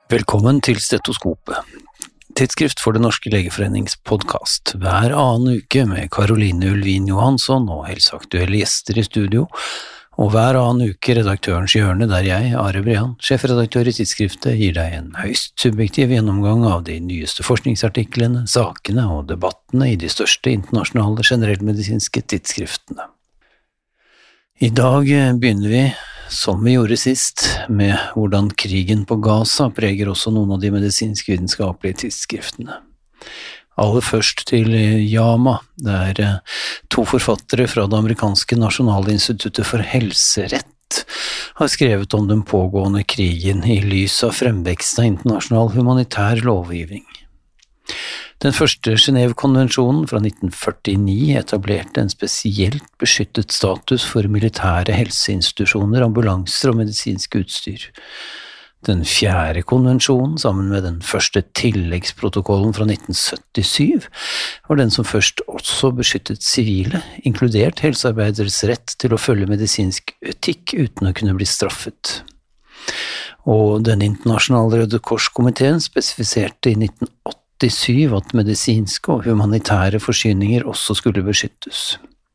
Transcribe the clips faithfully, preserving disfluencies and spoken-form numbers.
Velkommen til Stetoskopet, tidsskrift for Det Norske Legeforenings podcast. Hver annen uke med Caroline Ulvin Johansson og helseaktuelle gjester i studio, og hver annen uke redaktørens hjørne der jeg, Are Brian, sjefredaktør i tidsskriftet, gir deg en høyst subjektiv gjennomgang av de nyeste forskningsartiklene, sakene og debattene i de største internasjonale generellmedisinske tidsskriftene. I dag begynner vi, som vi gjorde sist, med hvordan krigen på Gaza preger også noen av de medisinsk-vitenskapelige tidsskriftene. Aller først til JAMA, der to forfattere fra det amerikanske Nasjonale instituttet for helserett har skrevet om den pågående krigen i lys av fremveksten av internasjonal humanitær lovgivning. Den første Genève-konvensjonen fra nitten førtini etablerte en spesielt beskyttet status for militære helseinstitusjoner, ambulanser og medisinsk utstyr. Den fjerde konvensjonen, sammen med den første tilleggsprotokollen fra nitten syttisyv, var den som først også beskyttet sivile, inkludert helsearbeideres rett til å følge medisinsk etikk uten å kunne bli straffet. Og den internasjonale Røde Kors-komiteen spesifiserte i nitten åttisyv at medisinske og humanitære forsyninger også skulle beskyttes.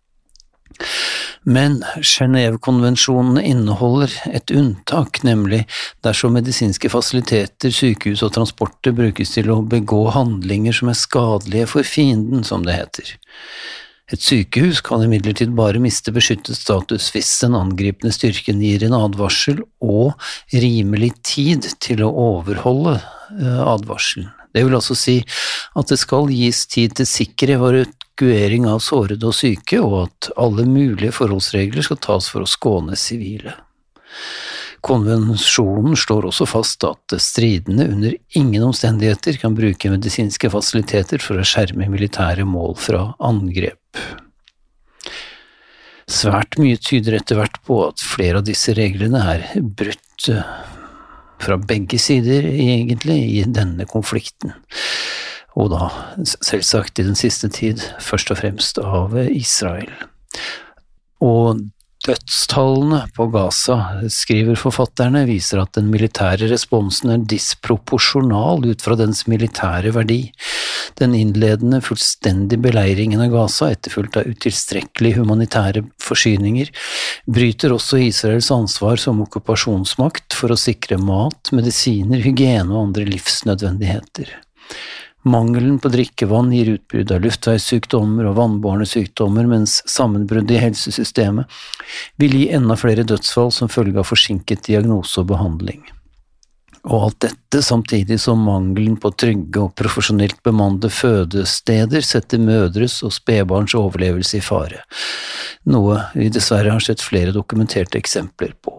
Men Genève-konvensjonene inneholder et unntak, nemlig dersom medisinske fasiliteter, sykehus og transporter brukes til å begå handlinger som er skadelige for fienden, som det heter. Et sykehus kan imidlertid bare miste beskyttet status hvis den angripende styrken gir en advarsel og rimelig tid til å overholde advarselen. Det vil altså si at det skal gis tid til sikker evakuering av sårede og syke, og at alle mulige forholdsregler skal tas for å skåne sivile. Konvensjonen slår også fast at stridende under ingen omstendigheter kan bruke medisinske fasiliteter for å skjerme militære mål fra angrep. Svært mye tyder etter hvert på at flere av disse reglene er brutt fra begge sider egentlig i denne konflikten, og da selvsagt i den siste tid først og fremst av Israel. Og dødstallene på Gaza, skriver forfatterne, viser at den militære responsen er disproporsjonal ut fra dens militære verdi. Den innledende fullstendige beleiringen av Gaza, etterfulgt av utilstrekkelige humanitære forsyninger, bryter også Israels ansvar som okkupasjonsmakt for å sikre mat, medisiner, hygiene og andre livsnødvendigheter. Mangelen på drikkevann gir utbrudd av luftveissykdommer og vannbårne sykdommer, mens sammenbrudd i helsesystemet vil gi enda flere dødsfall som følge av forsinket diagnose og behandling. Og alt dette samtidig som mangelen på trygge og profesjonelt bemannede fødesteder setter mødres og spedbarns overlevelse i fare, noe vi dessverre har sett flere dokumenterte eksempler på.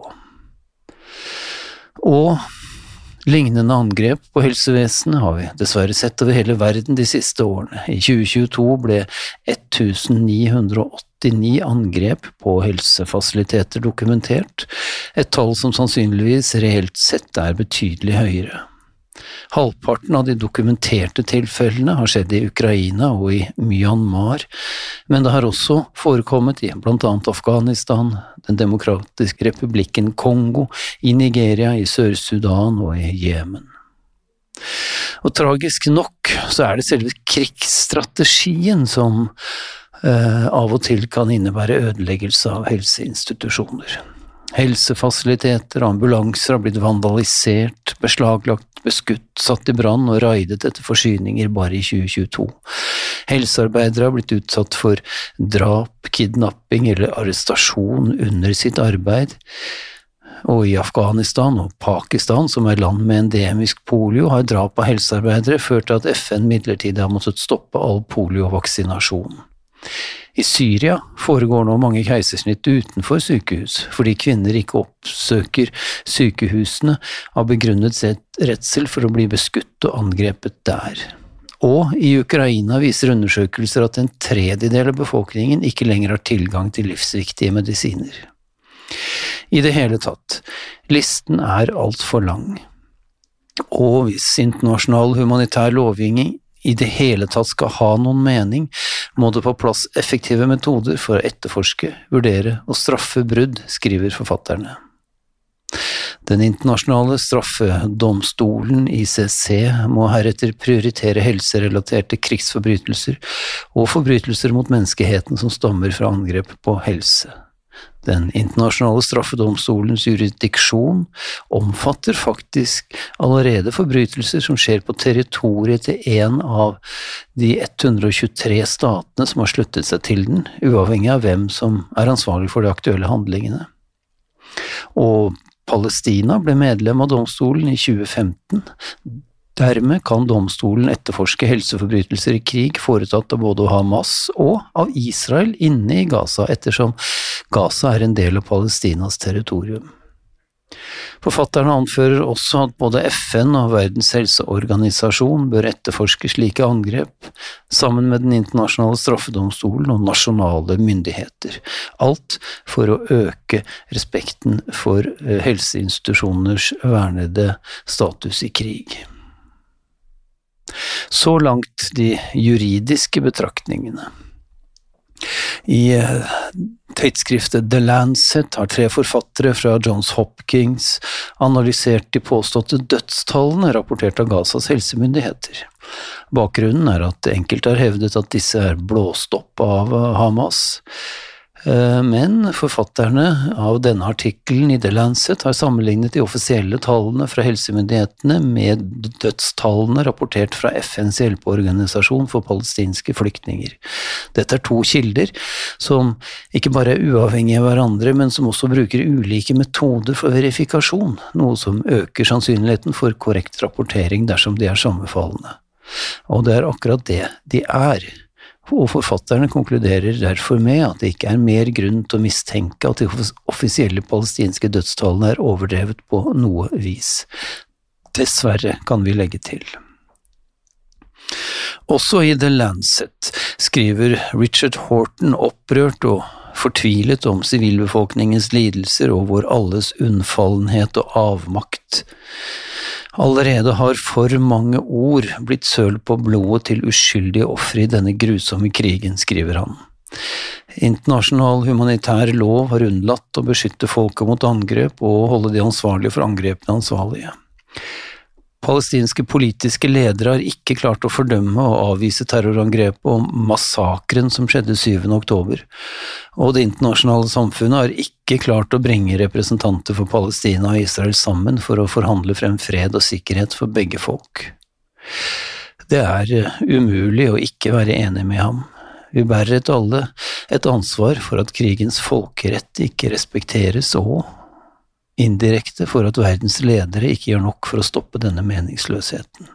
Og lignende angrep på helsevesenet har vi dessverre sett over hele verden de siste årene. I tjue tjueto ble ni hundre åttini angrep på helsefasiliteter dokumentert, et tall som sannsynligvis reelt sett er betydelig høyere. Halvparten av de dokumenterte tilfellene har skjedd i Ukraina og i Myanmar, men det har også forekommet i blant annet Afghanistan, den demokratiske republikken Kongo, i Nigeria, i Sør-Sudan og i Jemen. Og tragisk nok så er det selve krigsstrategien som eh, av og til kan innebære ødeleggelse av helseinstitusjoner. Helsefasiliteter og ambulanser har blitt vandalisert, beslaglagt, beskutt, satt i brann og raidet etter forsyninger bare i tjue tjueto. Helsearbeidere har blitt utsatt for drap, kidnapping eller arrestasjon under sitt arbeid. Og i Afghanistan og Pakistan, som er land med endemisk polio, har drap av helsearbeidere ført til at F N midlertidig har måttet stoppe all poliovaksinasjon. I Syria foregår nå mange keisersnitt utenfor sykehus, fordi kvinner ikke oppsøker sykehusene av begrunnet redsel for å bli beskutt og angrepet der. Og i Ukraina viser undersøkelser at en tredjedel av befolkningen ikke lenger har tilgang til livsviktige medisiner. I det hele tatt, listen er alt for lang. Og hvis internasjonal humanitær lovgivning i det hele tatt skal ha noen mening, må det på plass effektive metoder for å etterforske, vurdere og straffe brudd, skriver forfatterne. Den internasjonale straffedomstolen I C C må heretter prioritere helserelaterte krigsforbrytelser og forbrytelser mot menneskeheten som stammer fra angrep på helse. Den internasjonale straffedomstolens jurisdiksjon omfatter faktisk allerede forbrytelser som skjer på territoriet til en av de ett hundre tjuetre statene som har sluttet seg til den, uavhengig av hvem som er ansvarlig for de aktuelle handlingene. Og Palestina ble medlem av domstolen I tjue femten. Dermed kan domstolen etterforske helseforbrytelser I krig foretatt av både Hamas og av Israel inne I Gaza, ettersom Gaza er en del av Palestinas territorium. Forfatterne anfører også at både F N og Verdens helseorganisasjon bør etterforske slike angrep, sammen med den internasjonale straffedomstolen og nasjonale myndigheter. Alt for å øke respekten for helseinstitusjoners vernede status I krig. Så langt de juridiske betraktningene. I tidsskriftet The Lancet har tre forfattere fra Johns Hopkins analysert de påståtte dødstallene rapportert av Gazas helsemyndigheter. Bakgrunnen er at enkelte har hevdet at disse er blåst opp av Hamas, men forfatterne av denne artikkelen I The Lancet har sammenlignet de offisielle tallene fra helsemyndighetene med dødstallene rapportert fra F N's hjelpeorganisasjon for palestinske flyktninger. Dette er to kilder som ikke bare er uavhengige av hverandre, men som også bruker ulike metoder for verifikasjon, noe som øker sannsynligheten for korrekt rapportering dersom de er sammenfallende. Og det er akkurat det de er. Og forfatterne konkluderer derfor med at det ikke er mer grunn til å mistenke at de offisielle palestinske dødstallene er overdrevet på noe vis. Dessverre kan vi legge til. Også I The Lancet skriver Richard Horton opprørt og fortvilet om sivilbefolkningens lidelser og vår alles unnfallenhet og avmakt. Allerede har for mange ord blitt søl på blodet til uskyldige ofre I denne grusomme krigen, skriver han. Internasjonal humanitær lov har unnlatt å beskytte folket mot angrep og holde de ansvarlige for angrepene ansvarlige. Palestinske politiske ledere har ikke klart å fordømme og avvise terrorangrepet og massakren som skjedde syvende oktober, og det internasjonale samfunnet har ikke klart å bringe representanter for Palestina og Israel sammen for å forhandle frem fred og sikkerhet for begge folk. Det er umulig å ikke være enig med ham. Vi bærer et alle et ansvar for at krigens folkerett ikke respekteres og indirekte for at verdens ledere ikke gjør nok for å stoppe denne meningsløsheten.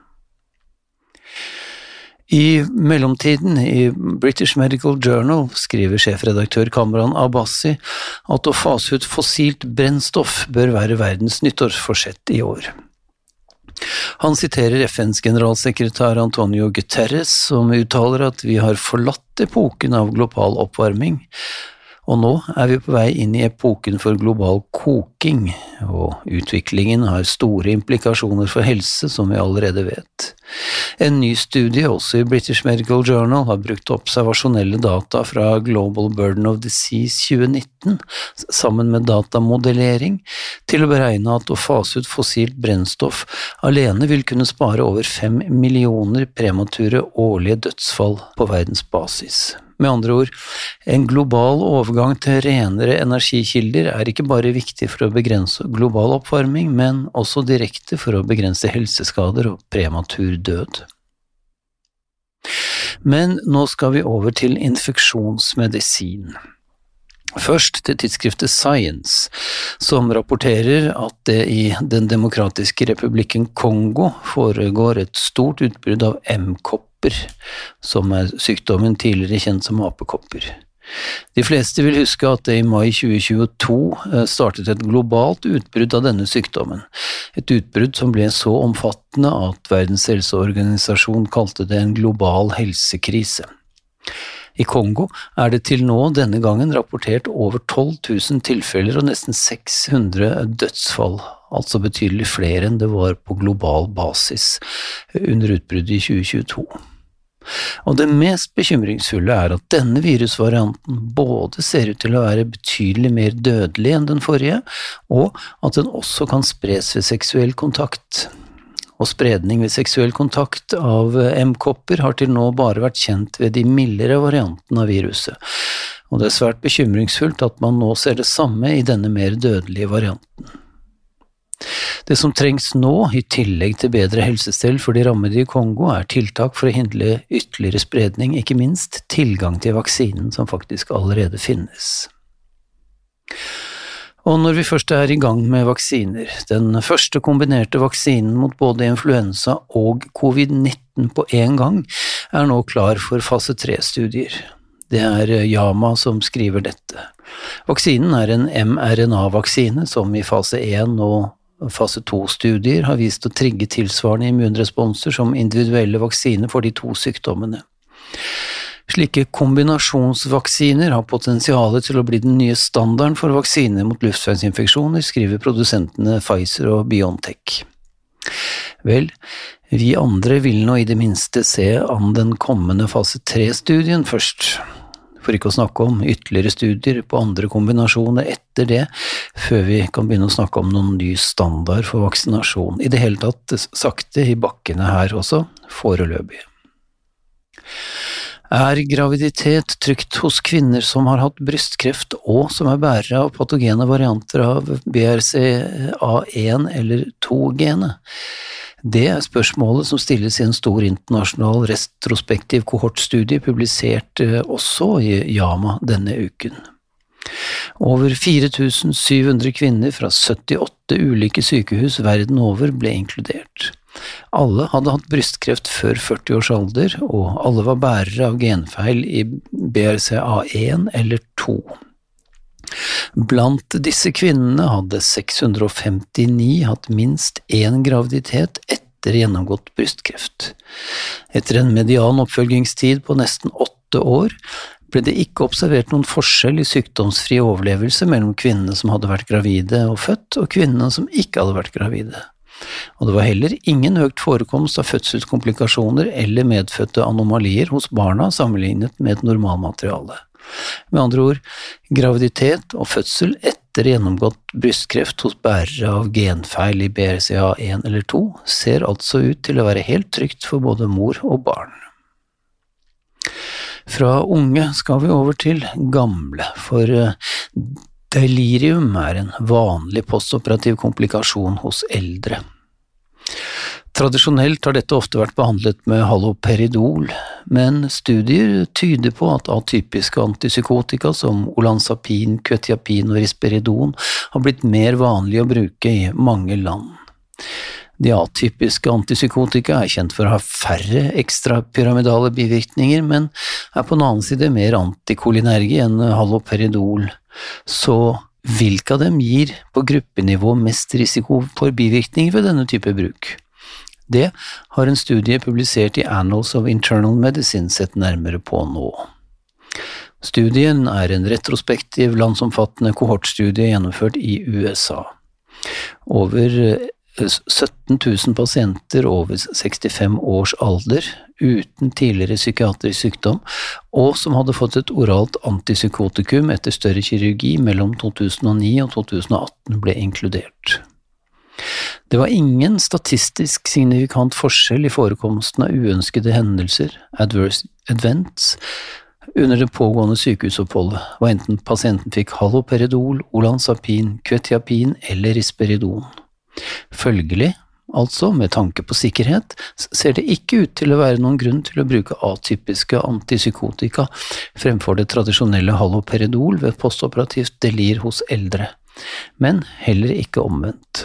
I mellomtiden I British Medical Journal skriver sjefredaktør Kamran Abbasi at å fase ut fossilt brennstoff bør være verdens nyttårsforsett I år. Han siterer F N's generalsekretær Antonio Guterres, som uttaler at vi har forlatt epoken av global oppvarming, og nå er vi på vei inn I epoken for global koking, og utviklingen har store implikasjoner for helse, som vi allerede vet. En ny studie, også I British Medical Journal, har brukt observasjonelle data fra Global Burden of Disease tjue nitten, sammen med datamodellering, til å beregne at å fase ut fossilt brennstoff alene vil kunne spare over fem millioner premature årlige dødsfall på verdensbasis. Med andre ord, en global overgang til renere energikilder er ikke bare viktig for å begrense global oppvarming, men også direkte for å begrense helseskader og prematur død. Men nå skal vi over til infeksjonsmedisin. Først til tidsskriftet Science, som rapporterer at det I den demokratiske republikken Kongo foregår et stort utbrudd av M-kopper, som er sykdommen tidligere kjent som apekopper. De fleste vil huske at det I mai tjue tjueto startet et globalt utbrudd av denne sykdommen, et utbrudd som ble så omfattende at Verdens helseorganisasjon kalte det en global helsekrise. I Kongo er det til nå denne gangen rapportert over tolv tusen tilfeller og nesten seks hundre dødsfall, altså betydelig flere enn det var på global basis under utbruddet I tjue tjueto. Og det mest bekymringsfulle er at denne virusvarianten både ser ut til å være betydelig mer dødelig enn den forrige, og at den også kan spres ved seksuell kontakt. Og spredning ved seksuell kontakt av M-kopper har til nå bare vært kjent ved de mildere variantene av viruset, og det er svært bekymringsfullt at man nå ser det samme i denne mer dødelige varianten. Det som trengs nå, i tillegg til bedre helsestell for de rammede i Kongo, er tiltak for å hindre ytterligere spredning, ikke minst tilgang til vaksinen som faktisk allerede finnes. Og når vi først er i gang med vaksiner, den første kombinerte vaksinen mot både influensa og covid nitten på en gang er nå klar for fase tre-studier. Det er JAMA som skriver dette. Vaksinen er en mRNA-vaksine som i fase en og fase to-studier har vist å trigge tilsvarende immunresponser som individuelle vaksiner for de to sykdommene. Slike kombinasjonsvaksiner har potensialet til å bli den nye standarden for vaksiner mot luftveisinfeksjoner, skriver produsentene Pfizer og BioNTech. Vel, vi andre vil nå i det minste se an den kommende fase tre-studien først, for ikke å snakke om ytterligere studier på andre kombinasjoner etter det, før vi kan begynne å snakke om noen ny standard for vaksinasjon. I det hele tatt sakte i bakkene her også, foreløpig. Er graviditet trygt hos kvinner som har hatt brystkreft og som er bærere av patogene varianter av B R C A en eller to-genet? Det er spørsmålet som stilles i en stor internasjonal retrospektiv kohortstudie publisert også i JAMA denne uken. Over fire tusen syv hundre kvinner fra syttiåtte ulike sykehus verden over ble inkludert. Alle hadde hatt brystkreft før førti års alder, og alle var bærere av genfeil i B R C A en eller to. Blant disse kvinnene hadde seks hundre femtini hatt minst én graviditet etter gjennomgått brystkreft. Etter en median oppfølgingstid på nesten åtte år ble det ikke observert noen forskjell i sykdomsfri overlevelse mellom kvinnene som hadde vært gravide og født, og kvinnene som ikke hadde vært gravide. Og det var heller ingen økt forekomst av fødselskomplikasjoner eller medfødte anomalier hos barna sammenlignet med et normalmateriale. Med andre ord, graviditet og fødsel etter gjennomgått brystkreft hos bærere av genfeil i B R C A en eller to ser altså ut til å være helt trygt for både mor og barn. Fra unge skal vi over til gamle, for delirium er en vanlig postoperativ komplikasjon hos eldre. Tradisjonelt har dette ofte vært behandlet med haloperidol, men studier tyder på at atypiske antipsykotika som olanzapin, quetiapin og risperidon har blitt mer vanlig å bruke i mange land. De atypiske antipsykotika er kjent for å ha færre ekstrapyramidale bivirkninger, men er på den annen side mer antikolinerge enn haloperidol, så hvilke av dem gir på gruppenivå mest risiko for bivirkninger ved denne type bruk? Det har en studie publisert i Annals of Internal Medicine sett nærmere på nå. Studien er en retrospektiv landsomfattende kohortstudie gjennomført i U S A. Over sytten tusen pasienter over sekstifem års alder, uten tidligere psykiatrisk sykdom, og som hadde fått et oralt antipsykotikum etter større kirurgi mellom to tusen og ni og to tusen og atten ble inkludert. Det var ingen statistisk signifikant forskjell i forekomsten av uønskede hendelser, adverse events, under det pågående sykehusoppholdet, og enten pasienten fikk haloperidol, olanzapin, quetiapin eller risperidon. Følgelig, altså med tanke på sikkerhet, ser det ikke ut til å være noen grunn til å bruke atypiske antipsykotika fremfor det tradisjonelle haloperidol ved postoperativt delir hos eldre, men heller ikke omvendt.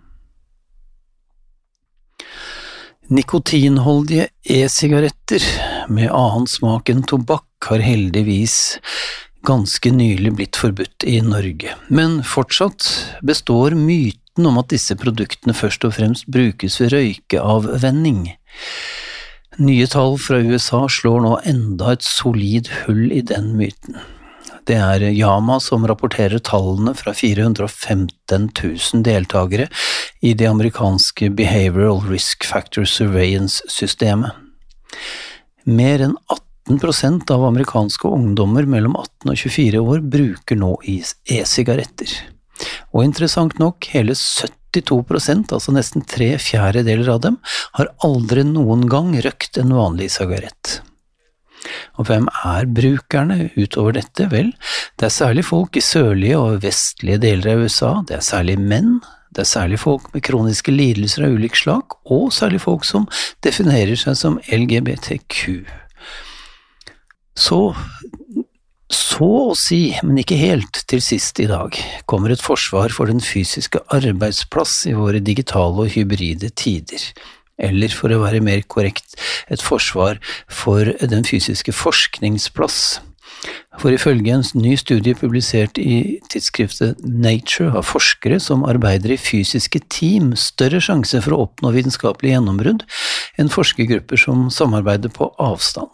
Nikotinholdige e-sigaretter med annen smak enn tobakk har heldigvis ganske nylig blitt forbudt i Norge, men fortsatt består myten om at disse produktene først og fremst brukes ved røykeavvenning. Nye tall fra U S A slår nå enda et solid hull i den myten. Det er JAMA som rapporterer tallene fra fire hundre og femten tusen deltakere i det amerikanske Behavioral Risk Factor Surveillance-systemet. Mer enn atten prosent av amerikanske ungdommer mellom atten og tjuefire år bruker nå e-sigaretter. Og interessant nok, hele syttito prosent, altså nesten tre fjerdedeler av dem, har aldri noen gang røkt en vanlig sigarett. Og hvem er brukerne utover dette? Vel, det er særlig folk i sørlige og vestlige deler av U S A, det er særlig menn, det er særlig folk med kroniske lidelser av ulik slag, og særlig folk som definerer seg som L G B T Q. Så, så å si, men ikke helt til sist i dag, kommer et forsvar for den fysiske arbeidsplass i våre digitale og hybride tider. Eller for å være mer korrekt, et forsvar for den fysiske forskningsplass. For ifølge en ny studie publisert i tidsskriftet Nature har forskere som arbeider i fysiske team større sjanse for å oppnå vitenskapelig gjennombrudd enn forskergrupper som samarbeider på avstand.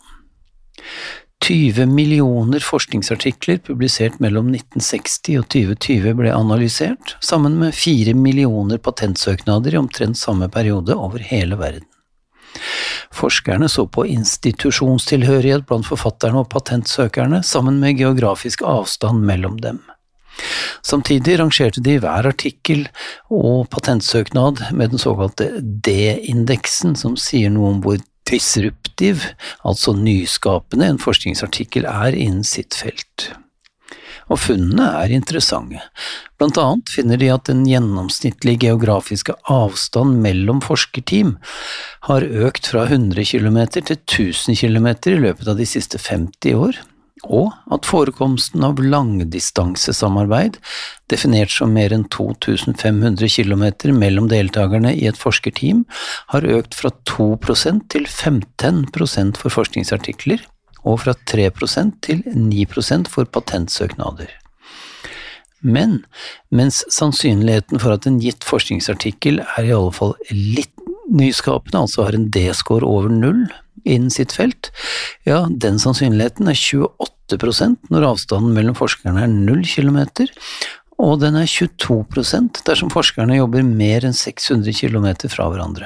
tyve millioner forskningsartikler publisert mellom nitten seksti og tjue tjue ble analysert, sammen med fire millioner patentsøknader i omtrent samme periode over hele verden. Forskerne så på institusjonstilhørighet blant forfatterne og patentsøkerne, sammen med geografisk avstand mellom dem. Samtidig rangerte de hver artikkel og patentsøknad med den såkalte D-indeksen, som sier noe om hvor disruptiv, altså nyskapende, en forskningsartikkel er innen sitt felt. Og funnene er interessante. Blant annet finner de at den gjennomsnittlige geografiske avstand mellom forskerteam har økt fra hundre kilometer til tusen kilometer i løpet av de siste femti år, og at forekomsten av langdistansesamarbeid, definert som mer enn to tusen fem hundre kilometer mellom deltakerne i et forskerteam, har økt fra to prosent til femten prosent for forskningsartikler, og fra tre prosent til ni prosent for patentsøknader. Men, mens sannsynligheten for at en gitt forskningsartikkel er i alle fall litt nyskapende, altså har en D-score over null innen sitt felt, ja, den sannsynligheten er tjueåtte prosent når avstanden mellom forskerne er null kilometer, og den er tjueto prosent dersom forskerne jobber mer enn seks hundre kilometer fra hverandre.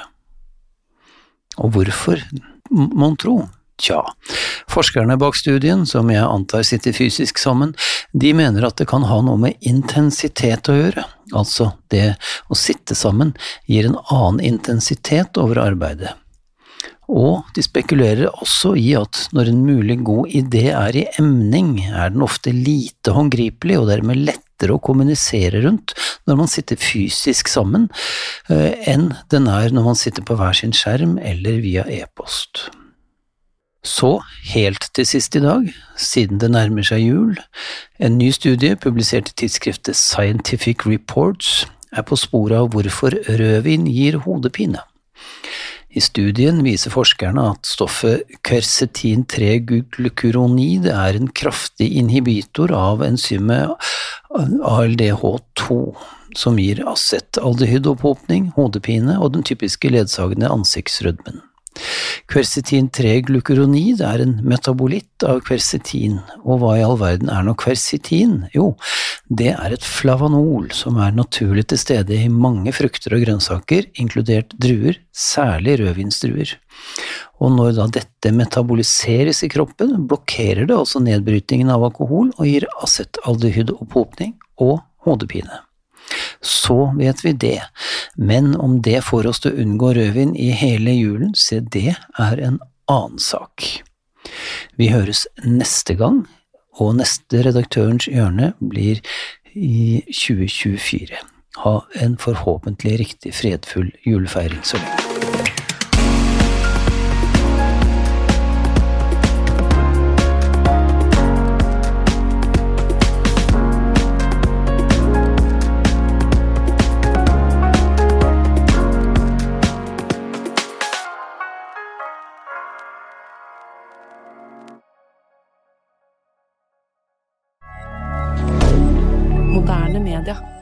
Og hvorfor, må man tro? Tja, forskerne bak studien, som jeg antar sitter fysisk sammen, de mener at det kan ha noe med intensitet å gjøre, altså det å sitte sammen gir en annen intensitet over arbeidet. Og de spekulerer også i at når en mulig god idé er i emning, er den ofte lite håndgripelig og dermed lettere å kommunisere rundt når man sitter fysisk sammen, enn den er når man sitter på hver sin skjerm eller via e-post. Så, helt til sist i dag, siden det nærmer seg jul, en ny studie publisert i tidsskriftet Scientific Reports er på sporet av hvorfor rødvin gir hodepine. I studien viser forskerne at stoffet quercetin tre glucuronid er en kraftig inhibitor av enzymet A L D H to, som gir acetaldehydopphopning, hodepine og den typiske ledsagende ansiktsrødmen. Quercetin tre glucuronid er en metabolitt av quercetin, og hva i all verden er nå quercetin? Jo, det er et flavanol som er naturlig til stede i mange frukter og grønnsaker, inkludert druer, særlig rødvinsdruer. Og når da dette metaboliseres i kroppen, blokkerer det altså nedbrytningen av alkohol og gir acetaldehydopphopning og hodepine. Så vet vi det, men om det får oss til å unngå rødvin i hele julen, så det er en annen sak. Vi høres neste gang, og neste redaktørens hjørne blir i tjue tjuefire. Ha en forhåpentlig riktig fredfull julefeiring så lenge. Moderne media.